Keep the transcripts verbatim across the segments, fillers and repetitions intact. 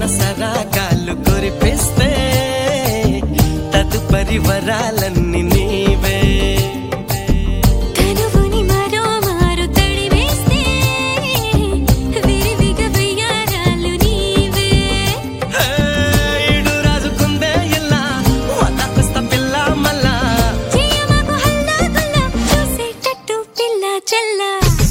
సరాగాలు కురిపిస్తే తదుపరి వరాలన్నీ నీవే కనువుని మరో మారు తడివేస్తే విరివిగా వెయ్యారాలు నీవే ఈడు రాజుకుందే ఇలా వదకొస్తా పిల్ల మళ్ళా చేయమాకు హల్లా గుల్లా చూసేటట్టు పిల్ల చల్లా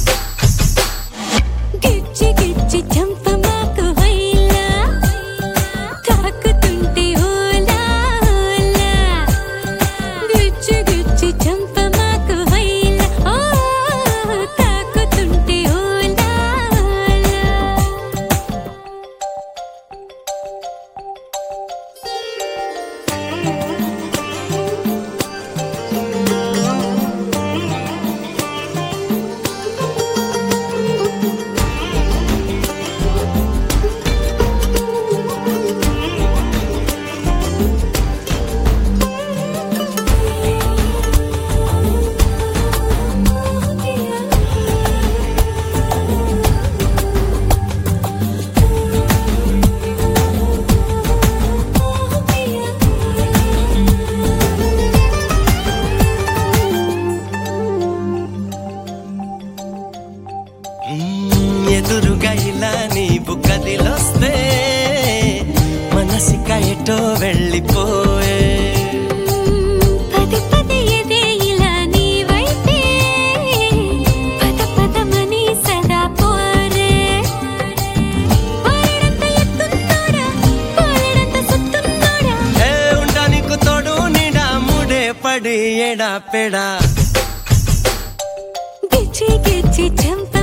గిచ్చి గిచ్చి చంపమాకు వైలా తాకుతుంటే ఓలా ఓలా గిచ్చి గిచ్చి చంపమాకు వైలా ఓ తాకుతుంటే ఓలా ఓలా ఎదురుగా ఇలా నీవు కదిలొస్తే మనసిక ఎటో వెళ్ళిపోయే పది పది ఎదే ఇలా నీ వైపే పద పదమని సదా పోరే పోరెడంత ఎత్తున్నోడా పోరెడంత సుత్తున్నోడా ఏ ఉండా నీకు తోడు నీడా ముడే పడి ఎడా పెడా గిచ్చి గిచ్చి చంప